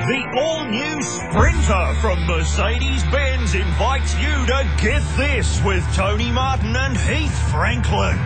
The all-new Sprinter from Mercedes-Benz invites you to Get This with Tony Martin and Heath Franklin.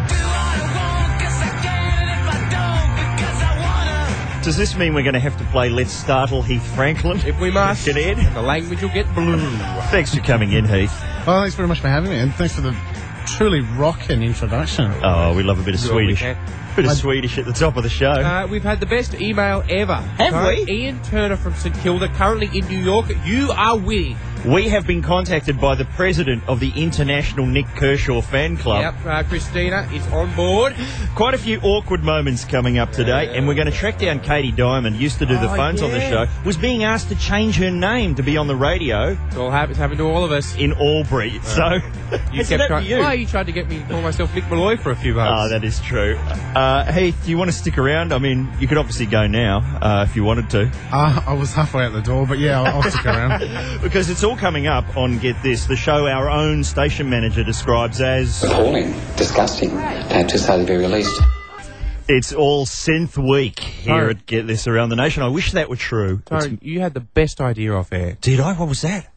Does this mean we're going to have to play Let's Startle Heath Franklin? If we must, Ed? the language will get blue. Thanks for coming in, Heath. Oh, thanks very much for having me, and thanks for the truly rocking introduction. Oh, we love a bit of Swedish. Bit of Swedish at the top of the show. We've had the best email ever. Have we? Ian Turner from St Kilda, currently in New York. You are winning. We have been contacted by the president of the International Nick Kershaw Fan Club. Yep, Christina is on board. Quite a few awkward moments coming up today, and we're going to track down Katie Diamond, used to do the phones on the show, was being asked to change her name to be on the radio. It's happened to all of us. In Albury, so You kept trying. Well, you tried to get me to call myself Nick Malloy for a few months. Oh, that is true. Heath, do you want to stick around? I mean, you could obviously go now if you wanted to. I was halfway out the door, but yeah, I'll stick around. Because it's all coming up on Get This, the show our own station manager describes as... appalling, disgusting, to have to say the very least. It's all synth week here at Get This around the nation. I wish that were true. Tyrone, you had the best idea off air. Did I? What was that?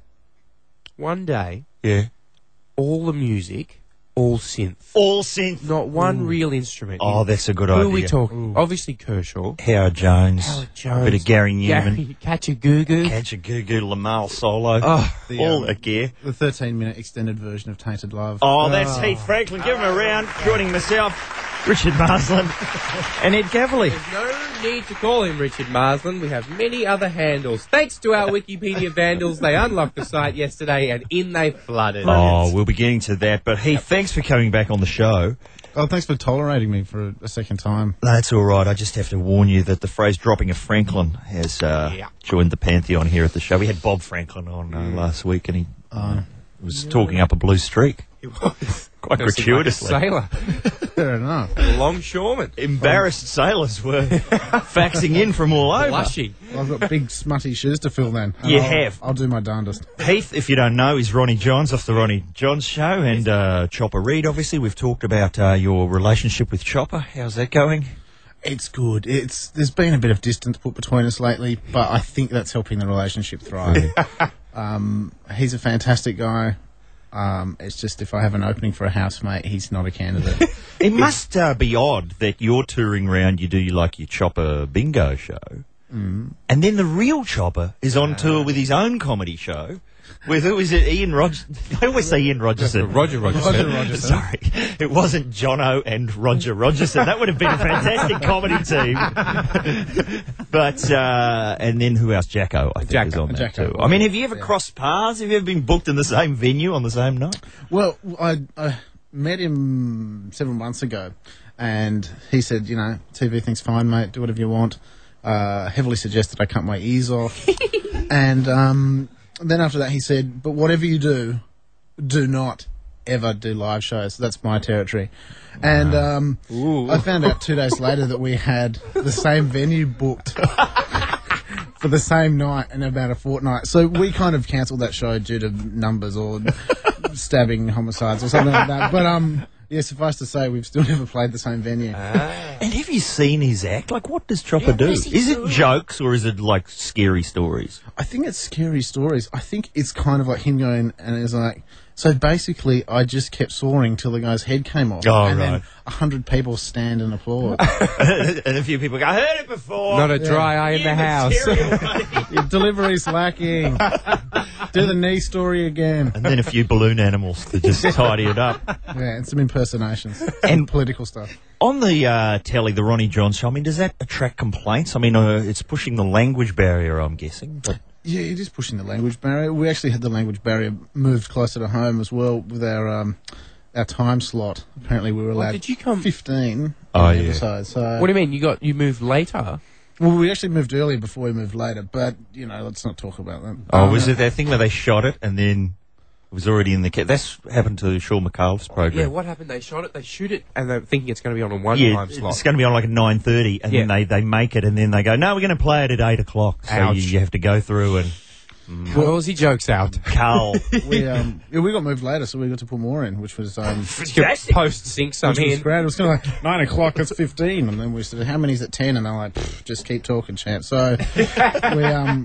One day, Yeah. all the music, all synth. All synth. Not one real instrument. Oh, that's a good Who idea. are we talking? Obviously Kershaw. Howard Jones. Howard Jones. Bit of Gary Newman. Catch a goo-goo. Catch a Goo-Goo, Lamal solo. Oh, all that gear. The 13-minute extended version of Tainted Love. Oh, that's Heath Franklin. Give him a round. Joining myself, Richard Marsland, and Ed Cavalier. There's no need to call him Richard Marsland. We have many other handles. Thanks to our Wikipedia vandals, they unlocked the site yesterday and in they flooded. Oh, we'll be getting to that. But Heath, thanks for coming back on the show. Oh, thanks for tolerating me for a second time. That's all right. I just have to warn you that the phrase dropping a Franklin has joined the pantheon here at the show. We had Bob Franklin on last week, and he was talking up a blue streak. It was quite gratuitously. Like a sailor. Fair enough. A longshoreman. Embarrassed sailors were faxing in from all over. Blushing. Well, I've got big smutty shoes to fill then. You have. I'll do my darndest. Heath, if you don't know, is Ronnie Johns off the Ronnie Johns show, and Chopper Reed, obviously. We've talked about your relationship with Chopper. How's that going? It's good. There's been a bit of distance put between us lately, but I think that's helping the relationship thrive. He's a fantastic guy. It's just if I have an opening for a housemate, he's not a candidate. It must be odd that you're touring around, you do like your Chopper bingo show, and then the real Chopper is on tour with his own comedy show. With who is it? Ian Rogers. I always say Ian Rogerson. Roger Rogerson. Sorry, it wasn't Jono and Roger Rogerson. That would have been a fantastic comedy team. But and then who else? Jacko, I think, is on that Jacko. too. I mean, have you ever crossed paths? Have you ever been booked in the same venue on the same night? Well, I met him several months ago, and he said, TV thing's fine, mate. Do whatever you want. Heavily suggested I cut my ears off, and then after that he said, but whatever you do, do not ever do live shows. That's my territory. And I found out 2 days later that we had the same venue booked for the same night in about a fortnight. So we kind of cancelled that show due to numbers or stabbing homicides or something like that. But yeah, suffice to say, we've still never played the same venue. And have you seen his act? Like, what does Chopper do? Is it jokes or is it like scary stories? I think it's scary stories. I think it's kind of like him going and it's like, so basically I just kept soaring till the guy's head came off. Oh, and right. then 100 people stand and applaud. And a few people go, I heard it before. Not a dry eye in the house. Your delivery's lacking. Do the knee story again. And then a few balloon animals to just tidy it up. Yeah, and some impersonations. And political stuff. On the telly, the Ronnie Johns show, I mean, does that attract complaints? I mean, it's pushing the language barrier, I'm guessing. But Yeah, it is pushing the language barrier. We actually had the language barrier moved closer to home as well with our time slot. Apparently we were allowed did you come 15 Oh, yeah. episodes. So, What do you mean? You moved later? well, we actually moved earlier before we moved later, but, let's not talk about that. Oh, was it that thing where they shot it and then it was already in the... That's happened to Sean McAuliffe's program. Yeah, what happened? They shot it, they shoot it, and they're thinking it's going to be on a one-time slot. It's going to be on like at 9:30, and then they make it, and then they go, no, we're going to play it at 8 o'clock. So Ouch. you have to go through and... Well, he jokes out. Carl. We got moved later, so we got to put more in, which was Post-sync some which was in. great. It was kind of like 9 o'clock. That's 15, and then we said, "How many's at 10?" And they're like, "Just keep talking, champ." So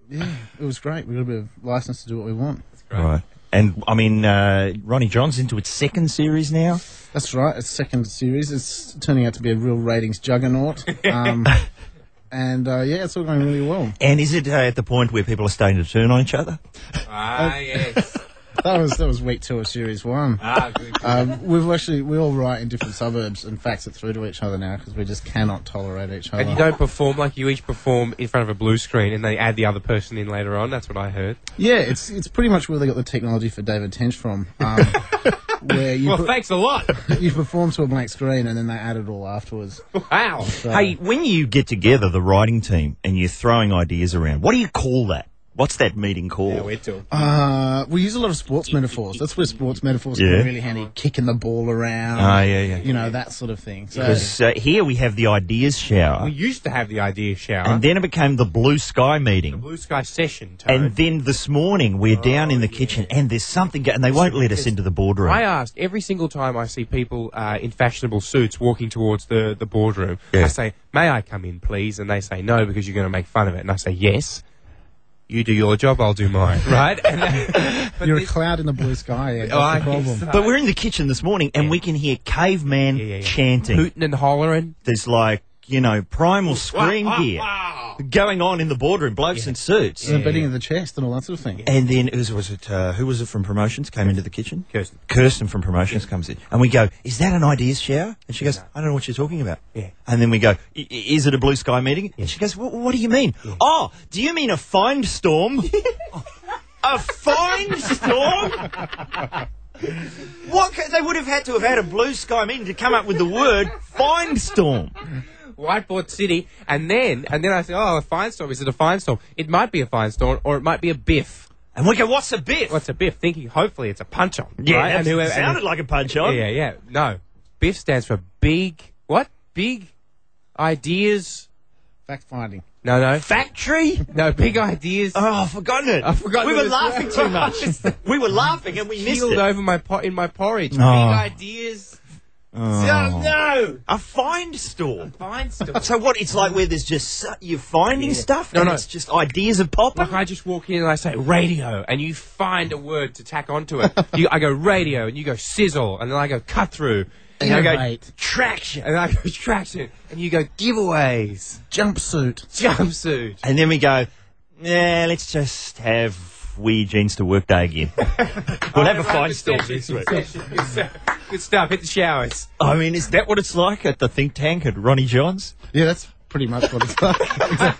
Yeah, it was great. We got a bit of license to do what we want. Right. And, I mean, Ronnie John's into its second series now. That's right. It's second series. It's turning out to be a real ratings juggernaut. And it's all going really well. And is it at the point where people are starting to turn on each other? Yes. That was week 2 of series 1. Good. We all write in different suburbs and fax it through to each other now because we just cannot tolerate each other. And you don't perform like you each perform in front of a blue screen and they add the other person in later on. That's what I heard. Yeah, it's pretty much where they got the technology for David Tench from. Where you Thanks a lot. you perform to a blank screen and then they add it all afterwards. Wow. So, Hey, when you get together, the writing team, and you're throwing ideas around, what do you call that? What's that meeting called? Yeah, we're talking. we use a lot of sports metaphors. That's where sports metaphors Yeah. come really handy. Kicking the ball around. Yeah. You know, that sort of thing. So, Because here we have the ideas shower, We used to have the idea shower. and then it became the blue sky the meeting. blue sky session. Toad. And then this morning we're down in the kitchen, and there's something, and they won't let us into the boardroom. I asked every single time I see people in fashionable suits walking towards the boardroom, Yeah. I say, may I come in, please? And they say, no, because you're going to make fun of it. And I say, yes. You do your job, I'll do mine. Right? But you're a this- cloud in the blue sky. Yeah, that's Oh, the problem. yes. But we're in the kitchen this morning, and we can hear caveman chanting. Hooting and hollering. There's like, primal scream gear going on in the boardroom, blokes in suits. And the beating of the chest and all that sort of thing. And then who was it from promotions came into the kitchen? Kirsten. Kirsten from promotions comes in. And we go, is that an ideas shower? And she goes, I don't know what you're talking about. Yeah. And then we go, is it a blue sky meeting? And she goes, what do you mean? Oh, do you mean a find storm? A find storm? They would have had to have had a blue sky meeting to come up with the word find storm. Whiteboard City, and then I say, oh, a fine storm. Is it a fine storm? It might be a fine storm, or it might be a biff. And we go, what's a biff? What's a biff? Thinking, hopefully, it's a punch on. Yeah, right? that sounded like a punch on. Yeah. No, biff stands for big. What? Big ideas. Fact finding. No. Factory? No, big ideas. Oh, I've forgotten it. I've forgotten We it were as laughing well. too much. We were laughing and we missed Keeled it. over my in my porridge. Oh. Big ideas. Oh. No. A find storm. Fine storm. So what? It's like where there's just you're finding stuff, No, and no. it's just ideas are popping. Like I just walk in and I say radio, and you find a word to tack onto it. I go radio, and you go sizzle, and then I go cut through, and I go Innovate. traction, and I go traction, and you go giveaways, Jumpsuit. jumpsuit. And then we go, let's just have Wee Jeans to Work Day again. We'll have a find storm this week. Good stuff. Hit the showers. I mean, is that what it's like at the think tank at Ronnie John's? Yeah, that's pretty much what it's like.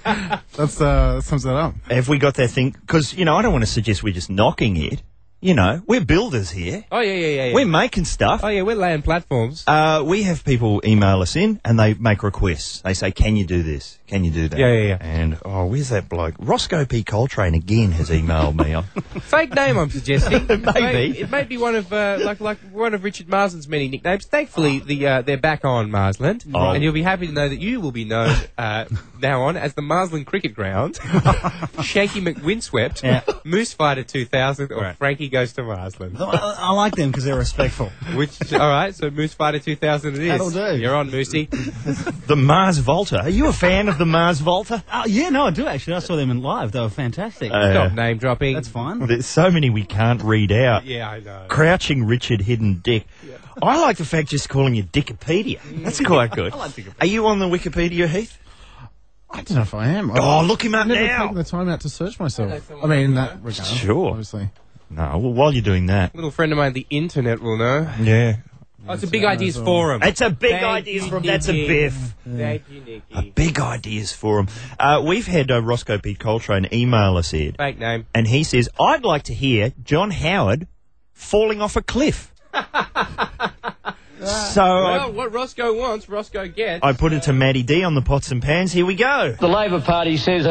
That sums that up. Have we got that thing? Because, I don't want to suggest we're just knocking it. We're builders here. Oh yeah. We're making stuff. Oh yeah, we're laying platforms. We have people email us in and they make requests. They say, can you do this? Can you do that? Yeah. And, where's that bloke? Roscoe P. Coltrane again has emailed me. Fake name, I'm suggesting. Maybe. It may be one of like one of Richard Marsland's many nicknames. Thankfully, they're back on Marsland, Oh. and you'll be happy to know that you will be known now on as the Marsland Cricket Ground, Shaky McWindswept, Yeah. Moose Fighter 2000, or Frankie Goes to Marsland. I like them because they're respectful. Which, all right, so Moose Fighter 2000 it is. That'll do. You're on, Moosey. The Mars Volta. Are you a fan of the Mars Volta? Yeah, no, I do actually. I saw them in live. They were fantastic. Stop name dropping. That's fine. There's so many we can't read out. Yeah, I know. Crouching Richard, Hidden Dick. I like the fact just calling you Dickopedia. That's quite good. I like Wikipedia. Are you on the Wikipedia, Heath? I don't know if I am. Oh, look him up I've never now. taken the time out to search myself. That's the I one mean, in I that know. regard. Sure. Obviously. No, well, while you're doing that. A little friend of mine, the internet, will know. Yeah. Oh, it's a Big Ideas Forum. It's a big Thank ideas you, forum. That's a Nicky. biff. Thank you, Nicky. Big ideas forum. We've had Roscoe P. Coltrane email us, Ed, Fake name. and he says, I'd like to hear John Howard falling off a cliff. So Well, what Roscoe wants, Roscoe gets. I put it to Matty D on the pots and pans. Here we go. The Labor Party says,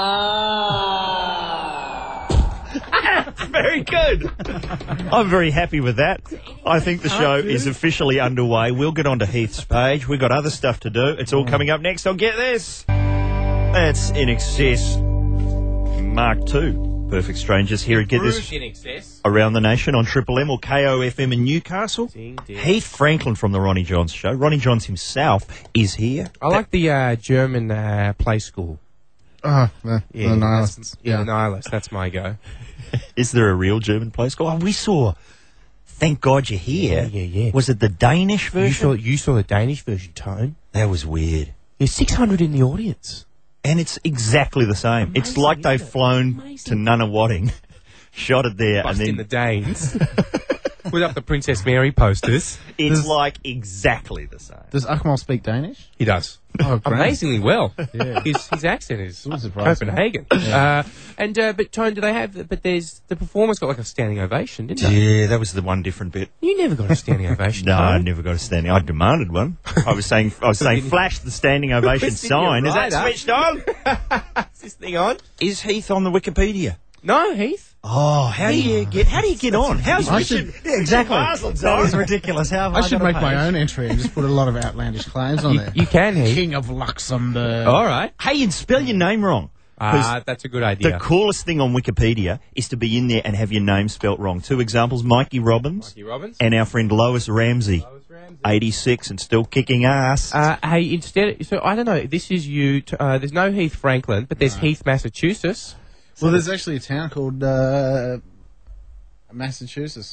Very good. I'm very happy with that. I think the show is officially underway. We'll get on to Heath's page. We've got other stuff to do. It's all coming up next. I'll get this. That's In Excess Mark II. Perfect Strangers here at Get Bruce This in excess. around the nation on Triple M or KOFM in Newcastle. Ding, ding. Heath Franklin from the Ronnie Johns Show. Ronnie Johns himself is here. I like the German play school. Oh, the nihilists. That's, the nihilists. That's my go. Is there a real German place called? Oh, we saw. Thank God You're Here. Yeah. Was it the Danish version? You saw the Danish version, Tone. That was weird. There's 600 in the audience. And it's exactly the same. It's like they've flown to Nunawading, shot it there, Bust and in then the Danes. Put up the Princess Mary posters. it's like exactly the same. Does Akmal speak Danish? He does. Oh, great. Amazingly well. Yeah. His accent is surprising. Copenhagen. But Tone, do they have? But there's the performance got like a standing ovation, didn't they? Yeah, that was the one different bit. You never got a standing ovation. No, I Tone. never got a standing. I demanded one. I was saying, flash the standing ovation Where's the sign. Is that rider? switched on? Is this thing on? Is Heath on the Wikipedia? No, Heath. Oh, how do you get on? How's I Richard? should- Yeah, exactly. Marsland's That on? is ridiculous. How have I should got a make my page? own entry and just put a lot of outlandish claims on there. You can, Heath. King of Luxembourg. All right. Hey, and spell your name wrong. 'Cause That's a good the idea. coolest thing on Wikipedia is to be in there and have your name spelt wrong. Two examples: Mikey Robbins Mikey Robbins. and our friend Lois Ramsey, 86 and still kicking ass. Hey, instead, so I don't know. This is you. There's no Heath Franklin, but there's Heath, Massachusetts. Well, there's actually a town called Massachusetts.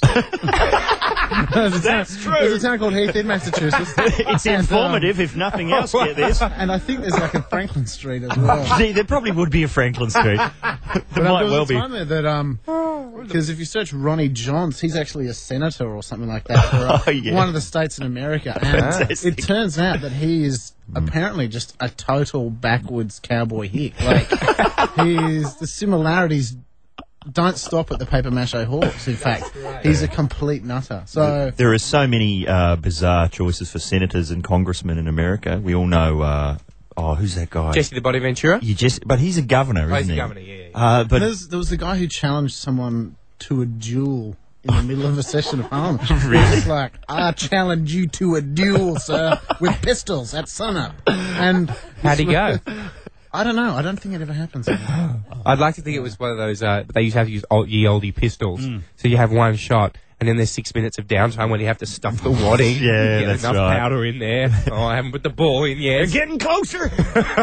That's true. There's a town called Heath in Massachusetts. It's informative, if nothing else. Get this. And I think there's like a Franklin Street as well. See, there probably would be a Franklin Street. There But might there was well a be. time there that because if you search Ronnie Johns, he's actually a senator or something like that for Oh, yeah. one of the states in America. And Fantastic. it turns out that he is apparently just a total backwoods cowboy hick. Like the similarities don't stop at the paper mache horse. In fact, he's a complete nutter. So There are so many bizarre choices for senators and congressmen in America. We all know. Who's that guy? Jesse the Body Ventura. But he's a governor, isn't He's he? the governor. Yeah. But there was the guy who challenged someone to a duel in the middle of a session of Parliament. It's like, I challenge you to a duel, sir, with pistols at sunup. And How'd he go? I don't know. I don't think it ever happens. I'd like to think it was one of those. They used to have to use ye olde pistols, so you have one shot, and then there's 6 minutes of downtime when you have to stuff the wadding. Yeah, get that's enough right. powder in there. Oh, I haven't put the ball in yet. getting closer.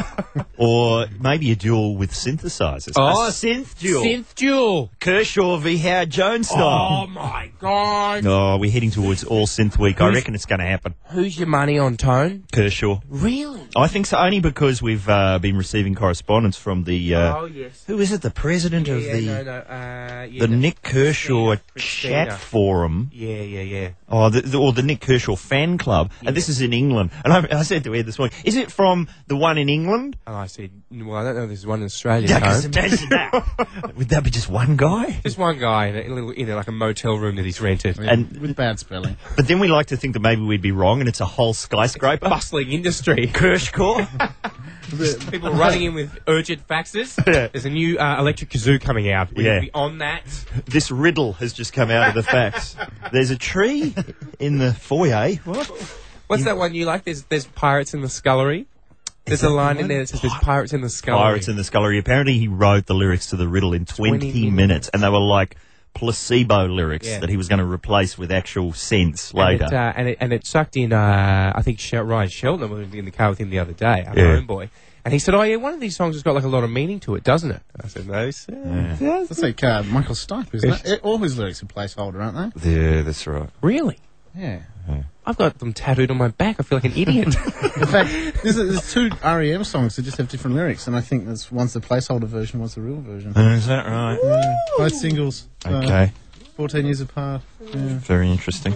Or maybe a duel with synthesizers. Oh, a synth duel. Synth duel. Kershaw v. Howard Jones Oh style. my god! Oh, we're heading towards all synth week. I Who's- reckon it's going to happen. Who's your money on, Tone? Kershaw. Really? I think so, only because we've been receiving correspondence from the... yes. who is it? The president of the... the Nick Kershaw Christina. chat forum. Yeah. Oh, or the Nick Kershaw fan club. And this is in England. And I said to Ed this morning, is it from the one in England? And I said, well, I don't know if there's one in Australia, Yeah, Tone. 'cause imagine that. Would that be just one guy? Just one guy in like a motel room that he's rented. And with bad spelling. but then we like to think that maybe we'd be wrong, and it's a whole skyscraper. Bustling industry. Kershaw. People running in with urgent faxes. There's a new electric kazoo coming out. We're Yeah. going to be on that. This riddle has just come out of the fax. There's a tree in the foyer. What? What's that one you like? There's pirates in the scullery. There's a line in there that says there's pirates in the scullery. Pirates in the Scullery. Apparently, he wrote the lyrics to the riddle in 20 minutes, and they were like placebo lyrics Yeah. that he was going to replace with actual sense And later. it sucked in, I think Ryan Sheldon was in the car with him the other day, our Yeah. own boy. And he said, oh yeah, one of these songs has got like a lot of meaning to it, doesn't it? I said, no, sir. That's like Michael Stipe, isn't it? All his lyrics are placeholder, aren't they? Yeah, that's right. Really? Yeah. I've got them tattooed on my back. I feel like an idiot. In fact, there's two REM songs that just have different lyrics, and I think one's the placeholder version, one's the real version. Is that right? Both singles. Okay. 14 years apart. Yeah. Very interesting.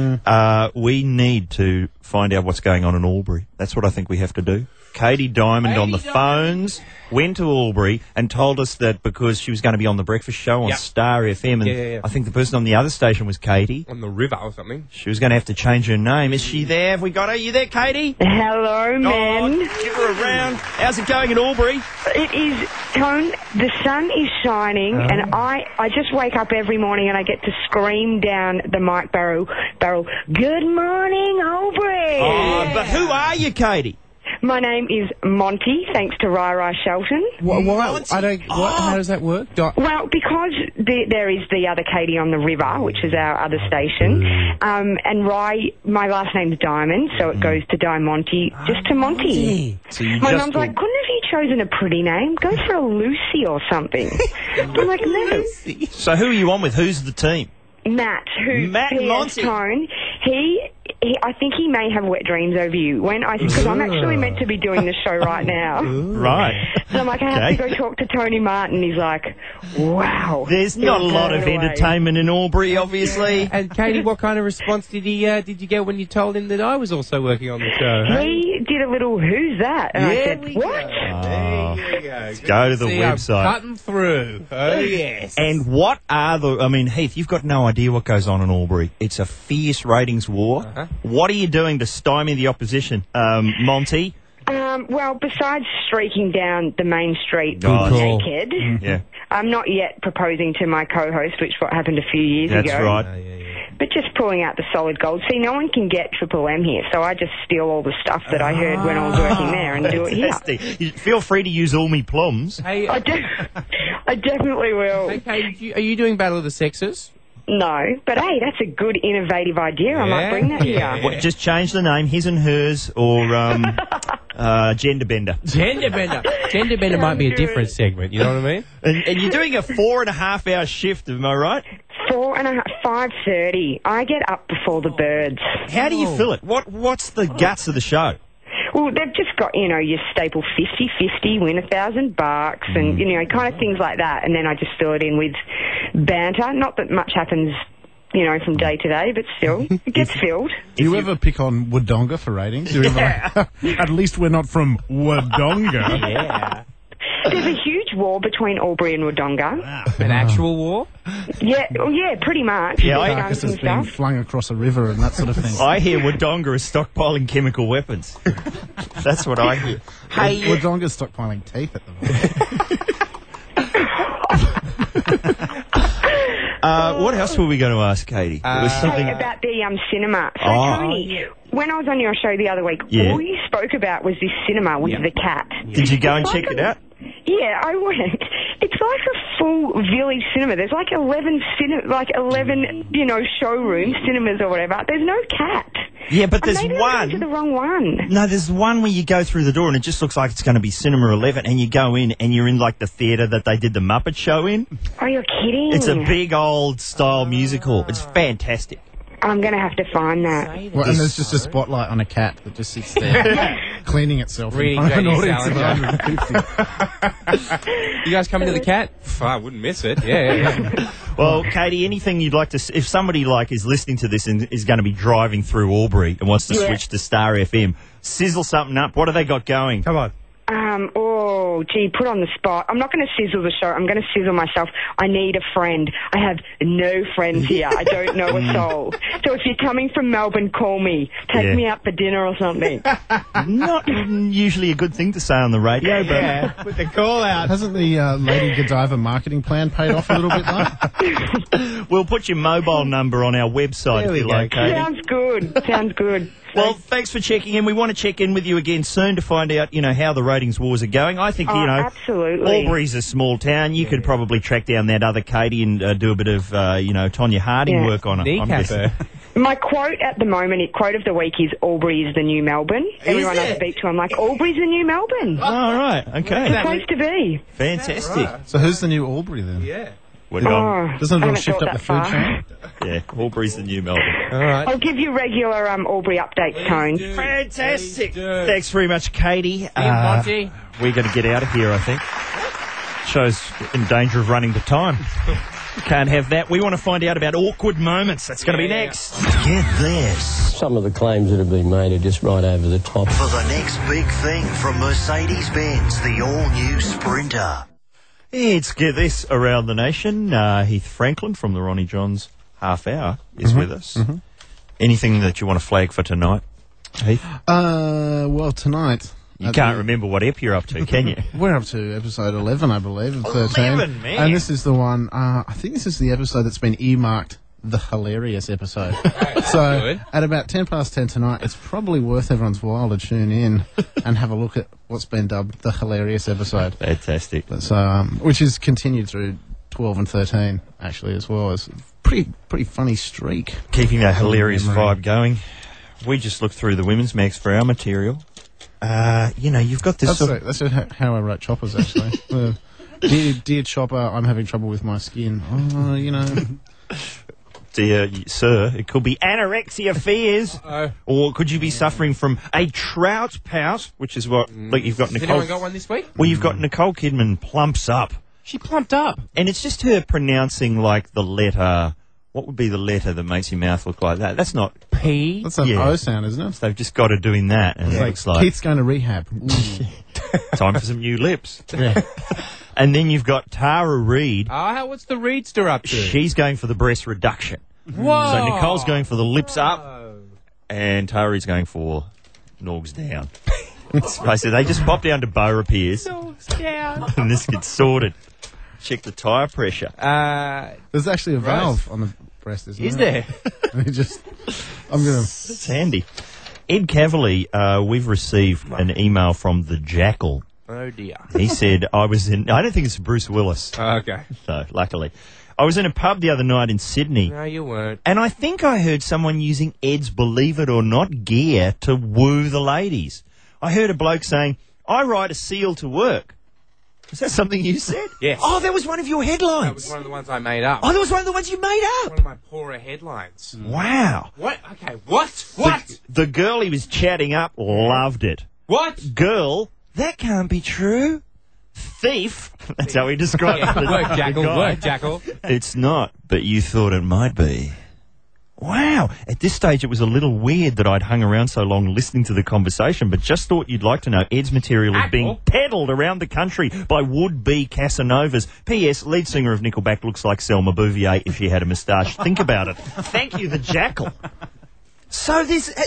We need to find out what's going on in Albury. That's what I think we have to do. Katie Diamond on the phones went to Albury and told us that because she was going to be on the breakfast show on Yep. Star FM, and Yeah. I think the person on the other station was Katie. on the river or something. She was going to have to change her name. Is she there? Have we got her? You there, Katie? Hello, men. Oh, give her a round. How's it going in Albury? It is, Tone, the sun is shining, and I just wake up every morning and I get to scream down the mic barrel, good morning, Albury. Oh, but who are you, Katie? My name is Monty, thanks to Rai Shelton. Why? I don't. How does that work? Well, because there is the other Katie on the river, which is our other station, and Rai, my last name's Diamond, so it goes to Diamonte, just to Monty. So you My just mum's like, couldn't have you chosen a pretty name? Go for a Lucy or something. I'm like, no. So who are you on with? Who's the team? Matt, who Matt PS Monty. Tone, I think he may have wet dreams over you. Because I'm actually meant to be doing the show right now. Right. So I'm like, I have to go talk to Tony Martin. He's like, wow. There's not a lot of entertainment in Albury, obviously. And Katie, what kind of response did you get when you told him that I was also working on the show? He did a little, who's that? And I said, what? Go to the website. Cutting through. Oh, yes. And what are Heath, you've got no idea what goes on in Albury. It's a fierce ratings war. What are you doing to stymie the opposition, Monty? Well, besides streaking down the main street naked, Yeah. I'm not yet proposing to my co-host, which what happened a few years ago. That's right. But just pulling out the solid gold. See, no one can get Triple M here, so I just steal all the stuff that I heard when I was working there and do it here. Fantastic. You feel free to use all me plums. Hey, I definitely will. hey, Katie, are you doing Battle of the Sexes? No, but hey, that's a good innovative idea. I might bring that here. What, just change the name, his and hers, or Gender Bender. Gender Bender might be a different segment, you know what I mean? And you're doing a 4.5 hour shift, am I right? 5:30. I get up before the birds. How do you fill it? What's the guts of the show? Well, they've just got, your staple 50-50, win $1,000, and, kind of things like that. And then I just fill it in with banter. Not that much happens, from day to day, but still, it gets filled. Do you ever pick on Wodonga for ratings? Do you ever at least we're not from Wodonga. Yeah. There's a huge war between Albury and Wodonga. An actual war? Yeah, pretty much. Yeah, Guns and Carcasses being stuff. flung across a river and that sort of thing. I hear Wodonga is stockpiling chemical weapons. That's what I hear. Hey, Wodonga's stockpiling teeth at the moment. what else were we going to ask, Katie? There was something. Hey, about the cinema. So, Tony, when I was on your show the other week, all you spoke about was this cinema with the cat. Did you go and check it out? Yeah, I went. It's like a full village cinema. There's like 11 showrooms, cinemas or whatever. There's no cat. Yeah, but there's maybe one. I went to the wrong one. No, there's one where you go through the door and it just looks like it's going to be Cinema 11, and you go in and you're in like the theatre that they did the Muppet Show in. Oh, you're kidding. It's a big old style musical. It's fantastic. I'm going to have to find that. Well, and there's just a spotlight on a cat that just sits there cleaning itself Reading in front of an J.D. audience of Salinger. 150. You guys coming to the cat? I wouldn't miss it. Yeah. Well, Katie, anything you'd like to... If somebody is listening to this and is going to be driving through Albury and wants to switch to Star FM, sizzle something up. What have they got going? Come on. Put on the spot. I'm not going to sizzle the show. I'm going to sizzle myself. I need a friend. I have no friends here. I don't know a soul. So if you're coming from Melbourne, call me. Take me out for dinner or something. Not usually a good thing to say on the radio, but... With the call out. Hasn't the Lady Godiva marketing plan paid off a little bit, though? We'll put your mobile number on our website if you like, Katie. Sounds good. Well, thanks for checking in. We want to check in with you again soon to find out, how the ratings wars are going. I think, absolutely. Albury's a small town. You could probably track down that other Katie and do a bit of, Tonya Harding work on it. I'm guessing. My quote at the moment, quote of the week is Albury is the new Melbourne. Everyone I speak to, I'm like, Albury's the new Melbourne. Oh, right. Okay. It's a place to be. Fantastic. So who's the new Albury then? Yeah. Doesn't it all shift up the food chain? Yeah, Albury's the new Melbourne. All right. I'll give you regular Albury updates, Tone. Fantastic. Thanks very much, Katie. Monty. We're going to get out of here, I think. Show's in danger of running to time. Can't have that. We want to find out about awkward moments. That's going to be next. Get this. Some of the claims that have been made are just right over the top. For the next big thing from Mercedes-Benz, the all-new Sprinter. It's Get This around the nation. Heath Franklin from the Ronnie Johns Half Hour is with us. Anything that you want to flag for tonight, Heath? Well, tonight... You can't remember what ep you're up to, can you? We're up to episode 11, I believe, of 13. 11, man. And this is the one, I think this is the episode that's been earmarked the hilarious episode. So good. at about 10:10 tonight, it's probably worth everyone's while to tune in and have a look at what's been dubbed the hilarious episode. Fantastic. So, which is continued through 12 and 13 actually as well. It's a pretty funny streak. Keeping that hilarious vibe going. We just looked through the women's mags for our material. You've got this. That's how I wrote Choppers actually. Dear Chopper, I'm having trouble with my skin. Dear sir, it could be anorexia fears, or could you be suffering from a trout pout, which is what you've got. Has Nicole anyone got one this week? Well, you've got Nicole Kidman plumps up. She plumped up. And it's just her pronouncing like the letter. What would be the letter that makes your mouth look like that? That's not P. That's an O sound, isn't it? They've just got her doing that, and it looks like Keith's going to rehab. time for some new lips. Yeah. And then you've got Tara Reid. What's the Reidster up to? She's going for the breast reduction. Whoa. So Nicole's going for the lips up, and Tara Reid's going for Norgs down. Basically, they just pop down to Boa Piers, Norgs down. and this gets sorted. Check the tyre pressure. There's actually a valve on the breast, isn't there? I'm going to... It's handy. Ed Cavalier, we've received an email from the Jackal. Oh, dear. He said, I don't think it's Bruce Willis. Okay. So, luckily. I was in a pub the other night in Sydney. No, you weren't. And I think I heard someone using Ed's Believe It or Not gear to woo the ladies. I heard a bloke saying, I ride a seal to work. Is that something you said? Yes. Oh, that was one of your headlines. That was one of the ones I made up. Oh, that was one of the ones you made up. One of my poorer headlines. Wow. What? Okay, what? The girl he was chatting up loved it. What? Girl, that can't be true. Thief. That's how he described it. Work, Jackal. Work, Jackal. It's not, but you thought it might be. Wow. At this stage, it was a little weird that I'd hung around so long listening to the conversation, but just thought you'd like to know Ed's material is being peddled around the country by would-be Casanovas. P.S. Lead singer of Nickelback looks like Selma Bouvier if she had a moustache. Think about it. Thank you, the Jackal. So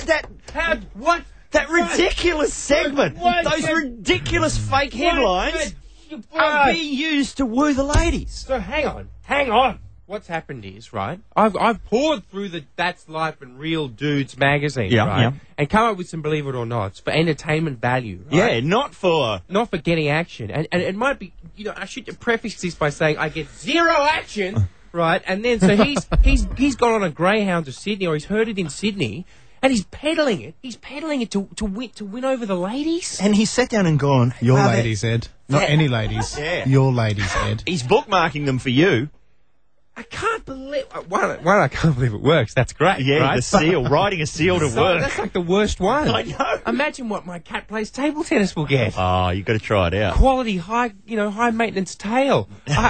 that ridiculous segment, those ridiculous fake headlines are being used to woo the ladies. So hang on. What's happened is, right, I've poured through the That's Life and Real Dudes magazine, right, and come up with some Believe It or Nots for entertainment value, right? Yeah, not for getting action. And it might be, I should preface this by saying I get zero action, right, and then so he's gone on a Greyhound to Sydney, or he's heard it in Sydney, and he's peddling it. He's peddling it to win over the ladies. And he's sat down and gone, Your ladies, Ed. Not any ladies. Yeah. Your ladies, Ed. He's bookmarking them for you. I can't believe... One, I can't believe it works. That's great, Yeah, right? the seal. Riding a seal to work. That's like the worst one. I know. Imagine what my cat plays table tennis will get. Oh, you've got to try it out. Quality, high maintenance tail.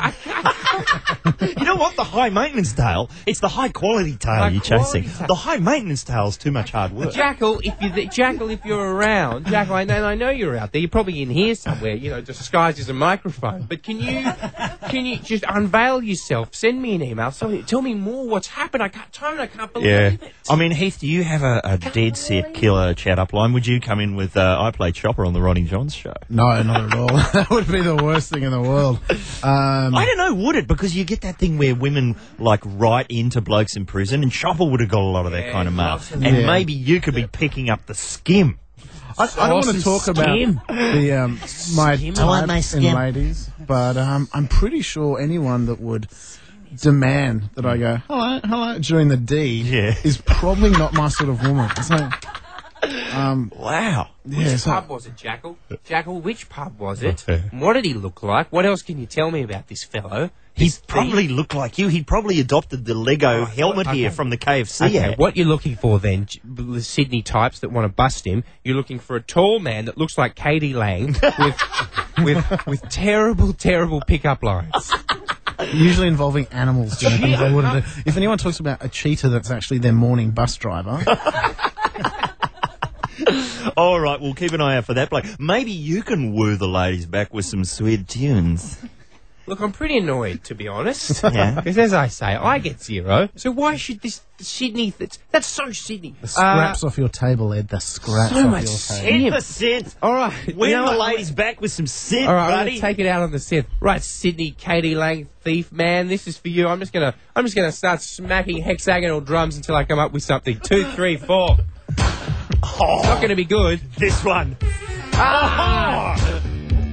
You know what? The high maintenance tail, it's the high quality tail you're chasing. The high maintenance tail is too much hard work. Jackal, if you're around, Jackal, I know you're out there. You're probably in here somewhere, disguised as a microphone. But can you just unveil yourself? Send me an email. Tell me more. What's happened? I can't believe it. I mean, Heath, do you have a dead set killer chat up line? Would you come in with I Played Chopper on the Ronnie Johns show? No, not at all. That would be the worst thing in the world. I don't know, would it? Because you get that thing where women write into blokes in prison, and Chopper would have got a lot of that kind of mail. And maybe you could be picking up the skim. I don't want to talk about my type in ladies, but I'm pretty sure anyone that would demand that I go hello during the deed is probably not my sort of woman. So, wow. Which pub was it, Jackal? Jackal, which pub was it? What did he look like? What else can you tell me about this fellow? He probably looked like you. He probably adopted the Lego helmet here from the KFC ad. What you're looking for then, the Sydney types that want to bust him, you're looking for a tall man that looks like Katie Lang with terrible, terrible pickup lines. Usually involving animals doing things they wouldn't do. If anyone talks about a cheetah that's actually their morning bus driver... All right, we'll keep an eye out for that bloke. Maybe you can woo the ladies back with some sweet tunes. Look, I'm pretty annoyed, to be honest. Yeah. Because as I say, I get 0. So why should this Sydney... That's so Sydney. The scraps off your table, Ed. The scraps so off much your Sid. table. Hit the synth. All right. Win you know the what? ladies back with some synth, All right, I'm buddy. gonna take it out on the synth. Right, Sydney, Katie Lang, Thief, man, this is for you. I'm just gonna start smacking hexagonal drums until I come up with something. 2, 3, 4. It's not gonna be good. This one. Oh!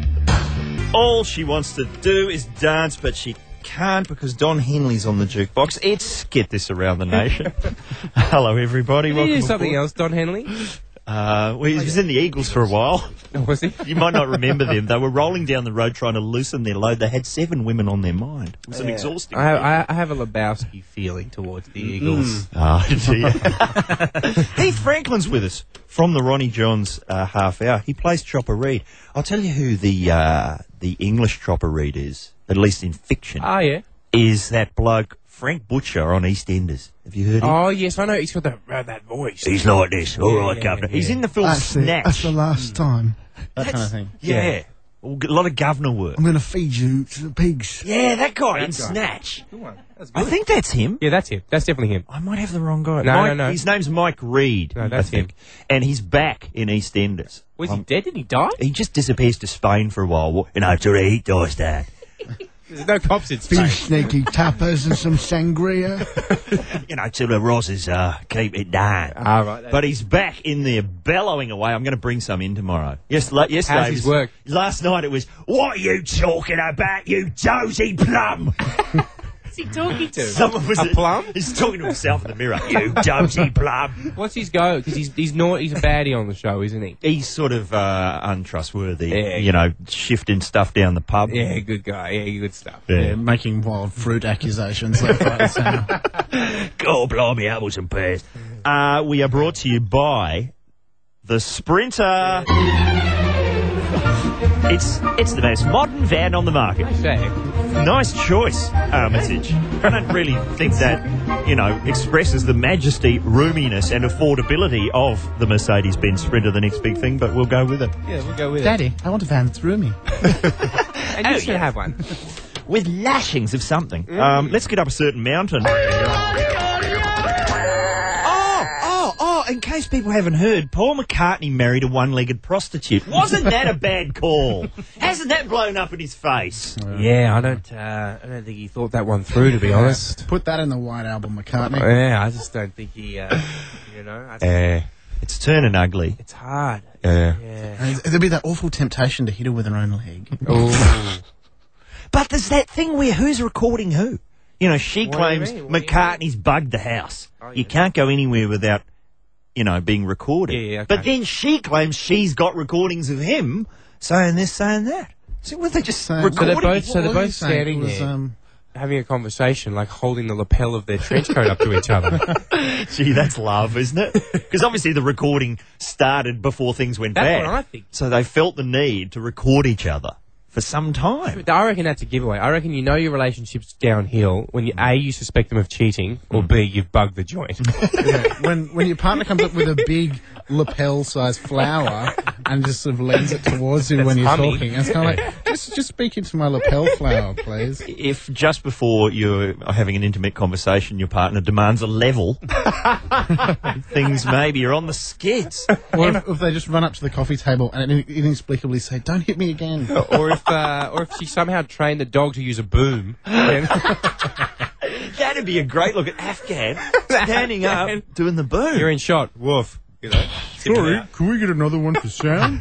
All she wants to do is dance, but she can't because Don Henley's on the jukebox. It's Get This Around the Nation. Hello, everybody. Did he do Welcome something aboard. else, Don Henley? Well, he was in the Eagles for a while. Oh, was he? You might not remember them. They were rolling down the road trying to loosen their load. They had 7 women on their mind. It was an exhausting. I have a Lebowski feeling towards the Eagles. Oh, dear. Heath Franklin's with us from the Ronnie Johns half hour. He plays Chopper Read. I'll tell you who the English Chopper Read is, at least in fiction, Oh, yeah. is that bloke Frank Butcher on EastEnders. Have you heard him? Oh, yes, I know. He's got that voice. He's like this. All right, yeah, Governor. yeah. He's in the film Snatch. That's the last time. That kind of thing. Yeah. A lot of governor work. I'm going to feed you to the pigs. Yeah, that guy in That guy. Snatch. Good one. That's I good. think that's him. Yeah, that's him. That's definitely him. I might have the wrong guy. No, no. His name's Mike Reed. No, that's I think. And he's back in EastEnders. Was he dead? Did he die? He just disappears to Spain for a while. You know, till the heat dies down. There's no cops in Spain. Fish, snaky tapas and some sangria. You know, till the Rosses keep it down. Ah, right. But he's back in there bellowing away. I'm going to bring some in tomorrow. Yesterday How's his work? Last night it was, what are you talking about, you dozy plum? What's he talking to? Someone was a plum? He's talking to himself in the mirror. You dozy plum. What's his go? Because he's a baddie on the show, isn't he? He's sort of untrustworthy, Yeah. you know, shifting stuff down the pub. Yeah, good guy. Yeah, good stuff. Yeah, making wild fruit accusations left, right, and centre. God, blimey, apples and pears. We are brought to you by the Sprinter. It's the most modern van on the market. I say. Nice choice, Armitage. I don't really think that, you know, expresses the majesty, roominess and affordability of the Mercedes-Benz Sprinter, the next big thing, but we'll go with it. Yeah, we'll go with Daddy, I want a van that's roomy. it. And you should have one. With lashings of something. Let's get up a certain mountain. Oh, in case people haven't heard, Paul McCartney married a one-legged prostitute. Wasn't that a bad call? Hasn't that blown up in his face? Yeah, I don't think he thought that one through, to be honest. Put that in the White Album, McCartney. Yeah, I just don't think he, It's turning ugly. it's hard. Yeah. Yeah. And there'd be that awful temptation to hit her with her own leg. Oh. But there's that thing where who's recording who? You know, she What do you claims mean? What do you McCartney's bugged the house. Oh, You yeah. can't go anywhere without, you know, being recorded. Yeah, okay. But then she claims she's got recordings of him saying this, saying that. So what, they just So recording? they're both- What they're were you both saying? standing It was, there. Having a conversation, like holding the lapel of their trench coat up to each other. Gee, that's love, isn't it? Because obviously the recording started before things went That's bad. what I think. So they felt the need to record each other for some time. I reckon that's a giveaway. I reckon you know your relationship's downhill when you suspect them of cheating, or B, you've bugged the joint. Yeah, when your partner comes up with a big lapel-sized flower and just sort of leans it towards you when you're humming. talking, and it's kind of like, just speak into my lapel flower, please. If just before you're having an intimate conversation, your partner demands a level, things maybe are on the skids. Or if they just run up to the coffee table and inexplicably say, "Don't hit me again." or if she somehow trained the dog to use a boom. then- That'd be a great look at Afghan standing up, doing the boom. You're in shot. Woof. You know, Sorry, can we get another one for sound?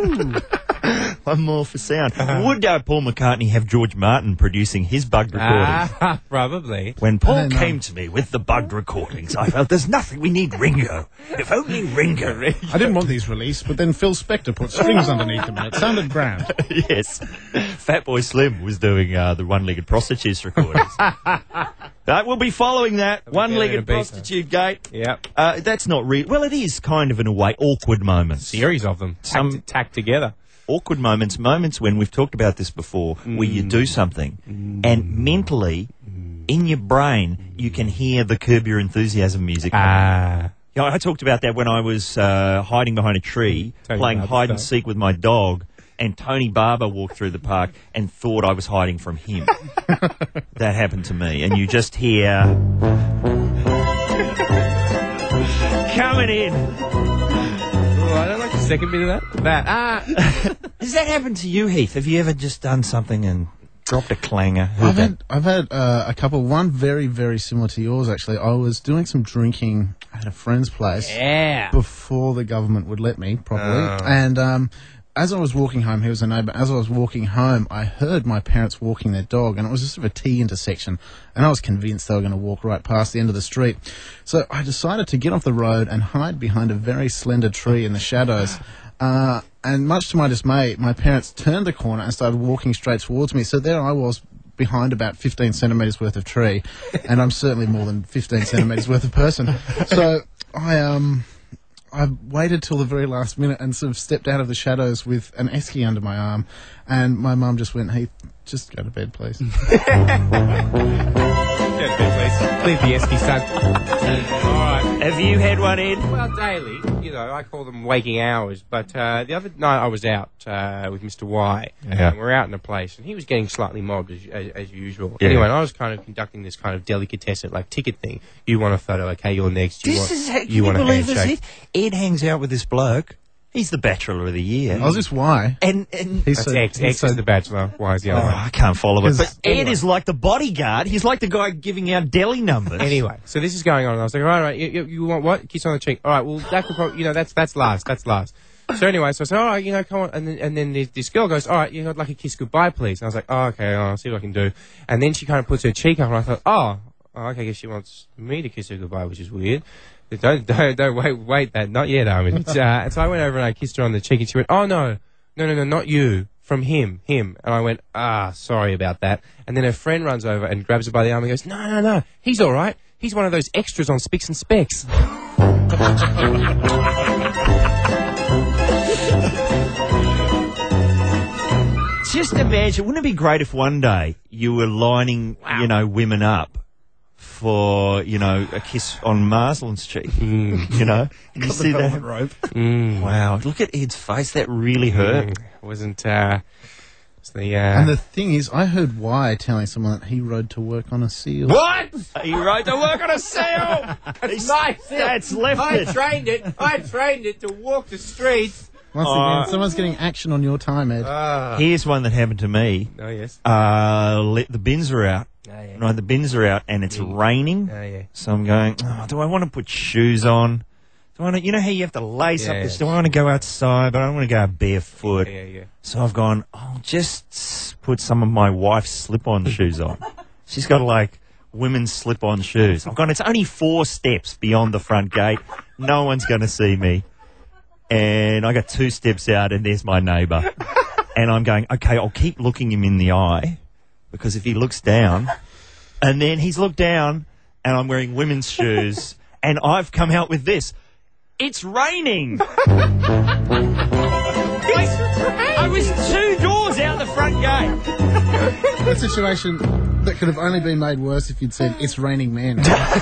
One more for sound. Would Paul McCartney have George Martin producing his bugged recordings? Probably. When Paul don't know. came to me with the bugged recordings, I felt there's nothing we need Ringo. If only Ringo. I didn't want these released, but then Phil Spector put strings underneath them, and it sounded grand. Yes. Fatboy Slim was doing the one-legged prostitutes recordings. We'll be following that. One-legged Ibiza. prostitute gate. Yep. That's not real. Well, it is kind of, in a way, awkward moments. Series of them. Tacked together. Awkward moments when we've talked about this before, where you do something and mentally, in your brain, you can hear the Curb Your Enthusiasm music. Ah. Yeah, I talked about that when I was hiding behind a tree, Tell you playing about hide and that. seek with my dog, and Tony Barber walked through the park and thought I was hiding from him. That happened to me, and you just hear coming in. Oh, I don't like the second bit of that. Has that happened to you, Heath? Have you ever just done something and dropped a clanger? I've had a couple. One very, very similar to yours, actually. I was doing some drinking at a friend's place before the government would let me properly. And as I was walking home, he was a neighbour. As I was walking home, I heard my parents walking their dog, and it was just sort of a T intersection. And I was convinced they were going to walk right past the end of the street. So I decided to get off the road and hide behind a very slender tree in the shadows. And much to my dismay, my parents turned the corner and started walking straight towards me. So there I was behind about 15 centimetres worth of tree, and I'm certainly more than 15 centimetres worth of person. So I waited till the very last minute and sort of stepped out of the shadows with an esky under my arm, and my mum just went, "Hey, just go to bed, please." Go to bed, please. Leave the esky, son. All right. Have you had one, Ed? Well, daily. You know, I call them waking hours. But the other night I was out with Mr. Y. Yeah. And we're out in a place, and he was getting slightly mobbed as usual. Yeah. Anyway, and I was kind of conducting this kind of delicatessen, like ticket thing. You want a photo? Okay, you're next. Can you want a believe this, handshake? Ed? Ed hangs out with this bloke. He's the Bachelor of the Year. I was just why. And That's X. X is the Bachelor. Y is the other one. I can't follow it. But Anyway. Ed is like the bodyguard. He's like the guy giving out deli numbers. Anyway, so this is going on, and I was like, all right, you want what? Kiss on the cheek. All right, well, that could probably, that's last. That's last. So anyway, so I said, all right, come on. And then this girl goes, all right, I'd like a kiss goodbye, please. And I was like, oh, okay, I'll see what I can do. And then she kind of puts her cheek up, and I thought, oh, okay, I guess she wants me to kiss her goodbye, which is weird. Don't wait, that, not yet, Armin. So I went over and I kissed her on the cheek, and she went, oh, no, not you. From him. And I went, sorry about that. And then her friend runs over and grabs her by the arm and goes, no, he's all right. He's one of those extras on Spicks and Specs. Just imagine, wouldn't it be great if one day you were lining, women up for, a kiss on Marsland's cheek, You see that? rope. Wow. Look at Ed's face. That really hurt. Wasn't, And the thing is, I heard Y telling someone that he rode to work on a seal. What? He rode to work on a seal. That's nice. That's left I it. trained it to walk the streets. Once again, someone's getting action on your time, Ed. Here's one that happened to me. Oh, yes. The bins are out. Oh, yeah. Right, the bins are out and it's raining. Oh, yeah. So I'm going, do I want to put shoes on? Do I want to, how you have to lace up this? Do I want to go outside, but I don't want to go barefoot? Yeah. So I've gone, I'll just put some of my wife's slip-on shoes on. She's got women's slip-on shoes. I've gone, it's only 4 steps beyond the front gate. No one's going to see me. And I got 2 steps out and there's my neighbour. And I'm going, okay, I'll keep looking him in the eye because if he looks down, and then he's looked down and I'm wearing women's shoes and I've come out with this. It's raining. I was 2 doors out the front gate. A situation that could have only been made worse if you'd said, it's raining men.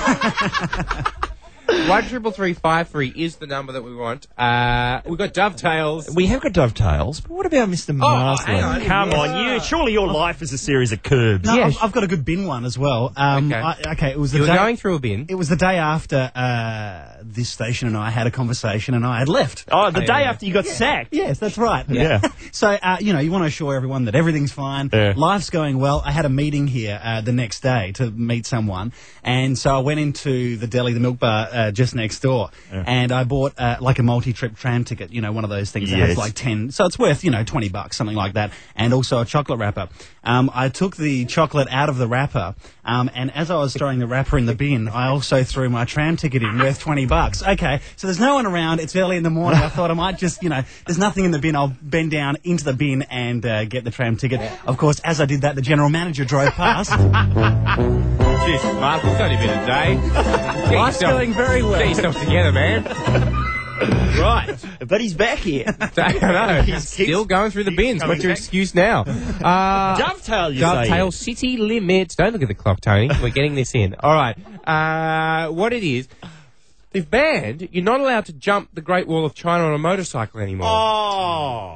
13353 is the number that we want. We've got dovetails. We have got dovetails, but what about Mr. Marsland? hang on. Come on, surely your life is a series of curbs. No, Yeah. I've got a good bin one as well. Okay. It was the You were day, going through a bin. It was the day after this station and I had a conversation and I had left. Oh, the day after you got sacked. Yes, that's right. Yeah. So, you want to assure everyone that everything's fine. Yeah. Life's going well. I had a meeting here the next day to meet someone. And so I went into the deli, the milk bar, just next door. Yeah. And I bought a multi-trip tram ticket, one of those things that has 10. So it's worth, $20, something like that. And also a chocolate wrapper. I took the chocolate out of the wrapper. And as I was throwing the wrapper in the bin, I also threw my tram ticket in worth $20. Okay, so there's no one around. It's early in the morning. I thought I might just, there's nothing in the bin. I'll bend down into the bin and get the tram ticket. Of course, as I did that, the general manager drove past. Jeez, Mark, it's only been a day. Life's going very well. Get yourself together, man. Right. But he's back here. I know. He's still going through the bins. coming What's your back. excuse now? Dovetail, you say? Dovetail City Limits. Don't look at the clock, Tony. We're getting this in. All right. What it is, they've banned, you're not allowed to jump the Great Wall of China on a motorcycle anymore. Oh.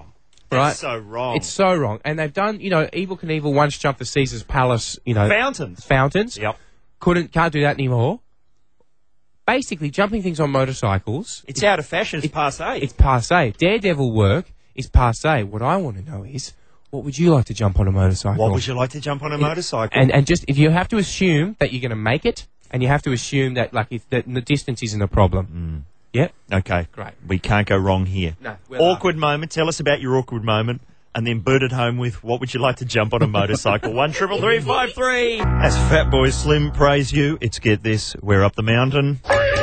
right? That's so wrong. It's so wrong. And they've done, Evel Knievel once jumped the Caesar's Palace, Fountains. Yep. Can't do that anymore. Basically, jumping things on motorcycles. It's out of fashion. It's passé. It's passé. Daredevil work is passé. What I want to know is, what would you like to jump on a motorcycle? What would you like to jump on a motorcycle? And just, if you have to assume that you're going to make it, and you have to assume that, that the distance isn't a problem. Yep. Okay. Great. We can't go wrong here. No. Awkward moment. Tell us about your awkward moment. And then boot it home with, what would you like to jump on a motorcycle? 133353. As Fat Boy Slim praise you, it's Get This, we're up the mountain.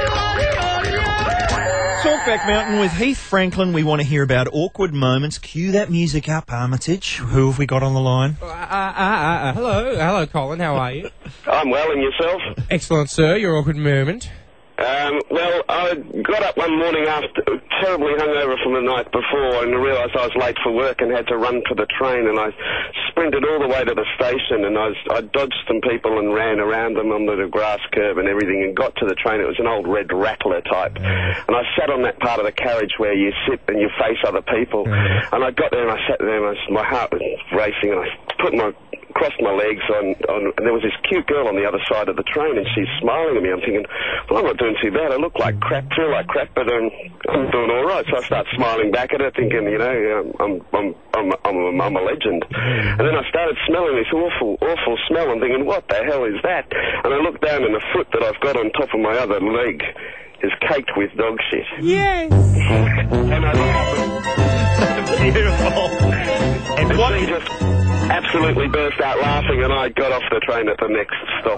Talkback Mountain with Heath Franklin. We want to hear about awkward moments. Cue that music up, Armitage. Who have we got on the line? Hello, Colin. How are you? I'm well, and yourself? Excellent, sir. Your awkward moment. Well, I got up one morning after terribly hungover from the night before and realised I was late for work and had to run to the train, and I sprinted all the way to the station, and I dodged some people and ran around them on the grass curb and everything and got to the train. It was an old red Rattler type. And I sat on that part of the carriage where you sit and you face other people. And I got there and I sat there and my heart was racing, and I crossed my legs and there was this cute girl on the other side of the train, and she's smiling at me. I'm thinking, well, I'm not doing too bad. I look like crap, feel like crap, but I'm doing all right. So I start smiling back at her, thinking, I'm a legend. And then I started smelling this awful smell. I'm thinking, what the hell is that? And I looked down, and the foot that I've got on top of my other leg is caked with dog shit. Yes. And Beautiful. And what she just absolutely burst out laughing, and I got off the train at the next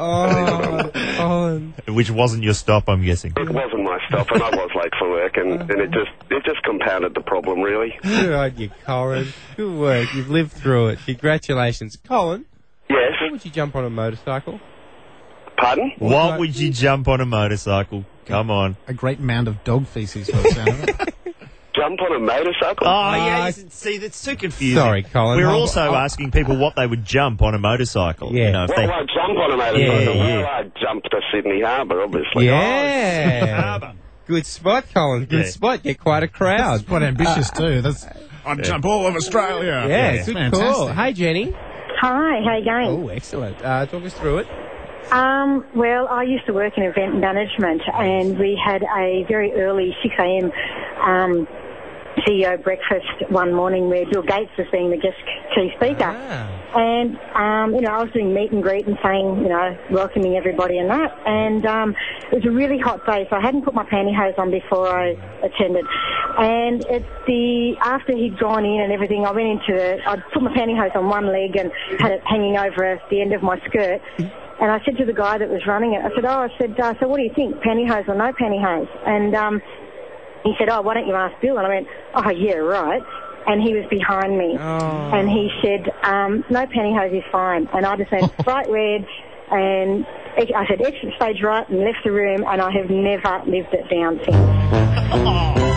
stop. Which wasn't your stop, I'm guessing. It wasn't my stop, and I was late for work, and it just compounded the problem, really. Good on you, Colin. Good work. You've lived through it. Congratulations. Colin? Yes? What would you jump on a motorcycle? Pardon? What would you jump on a motorcycle? Come on. A great mound of dog feces, for the sound of it. Jump on a motorcycle? Oh, yeah. See, that's too confusing. Sorry, Colin. We're also asking people what they would jump on a motorcycle. Yeah. If Well, I jump on a motorcycle. Yeah. Well, I jump to Sydney Harbour, obviously. Yeah. Good spot, Colin. Good spot. Get quite a crowd. That's quite ambitious, too. I'd jump all of Australia. Yeah, good fantastic. call. Hey, Jenny. Hi, how you going? Oh, excellent. Talk us through it. Well, I used to work in event management, and we had a very early 6 a.m. CEO breakfast one morning where Bill Gates was being the guest key speaker. And, I was doing meet and greet and saying, welcoming everybody and that. And it was a really hot day, so I hadn't put my pantyhose on before I attended. And after he'd gone in and everything, I put my pantyhose on one leg and had it hanging over the end of my skirt. And I said to the guy that was running it, I said, so what do you think, pantyhose or no pantyhose? And he said, why don't you ask Bill? And I went, oh, yeah, right. And he was behind me. And he said, no pantyhose is fine. And I just went bright red, and I said, exit stage right, and left the room, and I have never lived it down since.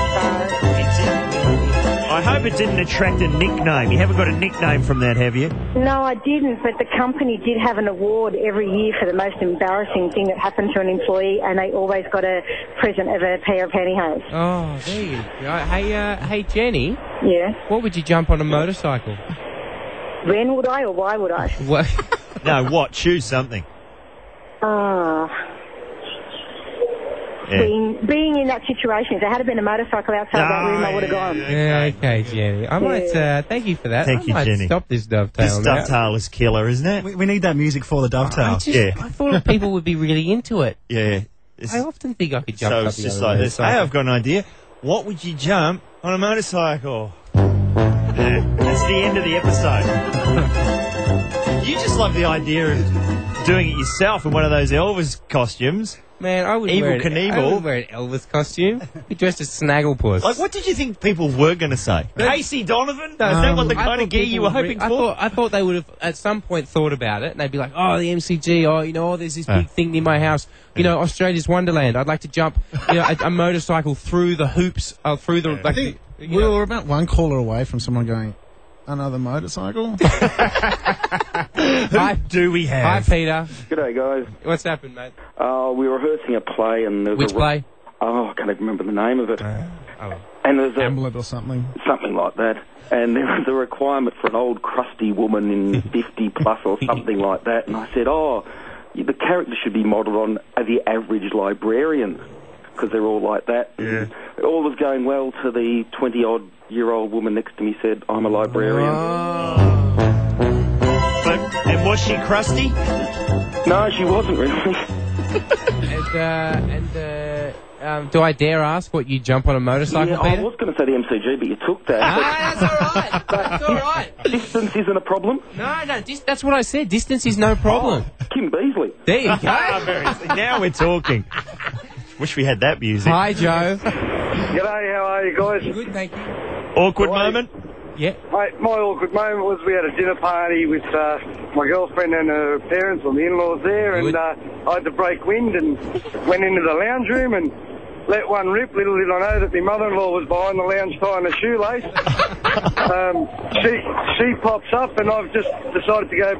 I hope it didn't attract a nickname. You haven't got a nickname from that, have you? No, I didn't, but the company did have an award every year for the most embarrassing thing that happened to an employee, and they always got a present of a pair of pantyhose. Oh, there you go. Hey, Jenny. Yeah? What would you jump on a motorcycle? When would I, or why would I? What? No, what? Choose something. Being in that situation, if there had been a motorcycle outside that room, I would have gone. Yeah, okay, Jenny. I might, thank you for that. Thank you, Jenny. Stop this dovetail This dovetail is killer, isn't it? We need that music for the dovetail. I thought people would be really into it. Yeah. I often think I could jump So up it's the just other like way. this. Hey, I've got an idea. What would you jump on a motorcycle? That's the end of the episode. You just love the idea of doing it yourself in one of those Elvis costumes. Man, I would Evel Knievel. I would wear an Elvis costume. Be dressed as Snagglepuss. Like, what did you think people were going to say? Casey Donovan? Is that what the kind of gear you were hoping for? I thought they would have at some point thought about it, and they'd be like, oh, the MCG, there's this big thing near my house. Australia's Wonderland. I'd like to jump, a motorcycle through the hoops, through the... I think we were about one caller away from someone going, another motorcycle? Who do we have? Hi, Peter. G'day, guys. What's happened, mate? We were rehearsing a play, and there was Which play? I can't even remember the name of it. And there's Hamlet or something. something like that. And there was a requirement for an old crusty woman in 50 plus or something like that. And I said, the character should be modelled on the average librarian, because they're all like that. Yeah. All was going well till the 20-odd-year-old woman next to me said, I'm a librarian. And was she crusty? No, she wasn't really. Do I dare ask what you jump on a motorcycle, Yeah, Peter? I was going to say the MCG, but you took that. That's all right. That's all right. Distance isn't a problem. No, that's what I said. Distance is no problem. Kim Beazley. There you go. Now we're talking. Wish we had that music. Hi, Joe. G'day, how are you guys? Good, thank you. Awkward moment? Yeah. Mate, my awkward moment was we had a dinner party with my girlfriend and her parents, or the in-laws there, and I had to break wind and went into the lounge room and let one rip. Little did I know that my mother-in-law was behind the lounge tying a shoelace. She pops up and I've just decided to go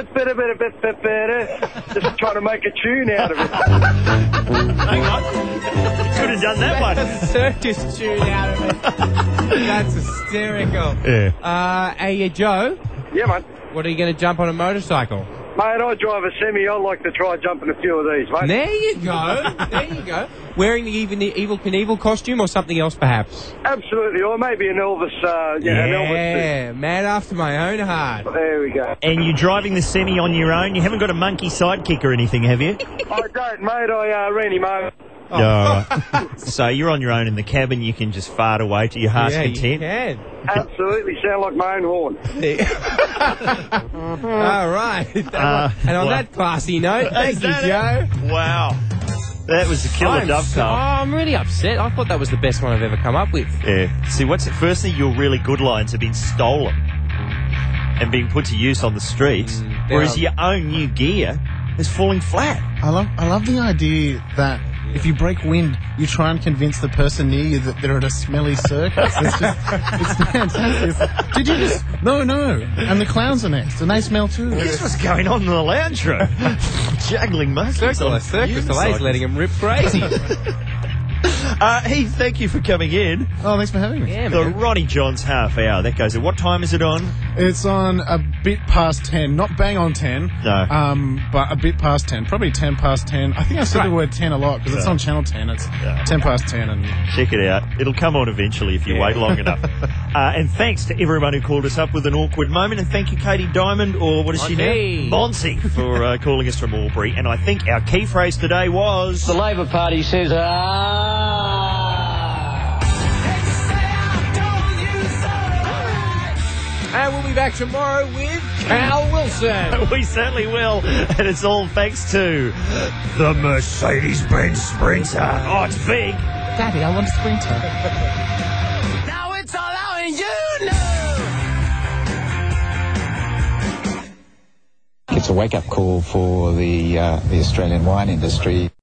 just trying to make a tune out of it. Hang on. Could have done that one. A circus tune out of it. That's hysterical. Yeah. Hey, Joe. Yeah, mate. What are you going to jump on a motorcycle? Mate, I drive a semi. I'd like to try jumping a few of these, mate. There you go. There you go. Wearing the Evel Knievel costume or something else, perhaps? Absolutely. Or maybe an Elvis, an Elvis. Man after my own heart. There we go. And you're driving the semi on your own? You haven't got a monkey sidekick or anything, have you? I don't, mate. I ran him over. Oh. All right. So you're on your own in the cabin. You can just fart away to your heart's content. You can. Absolutely. Sound like my own horn. All right. And on that classy note, thank you, Joe. Wow. That was a killer dovetail. I'm really upset. I thought that was the best one I've ever come up with. Yeah. See, firstly, your really good lines have been stolen and being put to use on the streets, whereas your own new gear is falling flat. I love the idea that if you break wind, you try and convince the person near you that they're at a smelly circus. It's fantastic. Did you just... No. And the clowns are next, and they smell too. This was going on in the lounge room. Juggling monkeys. Circus Delay's letting him rip crazy. Heath, thank you for coming in. Oh, thanks for having me. Yeah, The man. Ronnie Johns half hour. That goes at what time is it on? It's on a bit past 10. Not bang on 10. No. But a bit past 10. Probably 10 past 10. I think I said the word 10 a lot because it's on Channel 10. It's 10 past 10. And check it out. It'll come on eventually if you wait long enough. And thanks to everyone who called us up with an awkward moment. And thank you, Katie Diamond, or what is she now? Bonsi, for calling us from Albury. And I think our key phrase today was... The Labor Party says, And we'll be back tomorrow with Cal Wilson. We certainly will. And it's all thanks to the Mercedes-Benz Sprinter. Oh, it's big. Daddy, I want a Sprinter. Now it's all out and you know. It's a wake-up call for the Australian wine industry.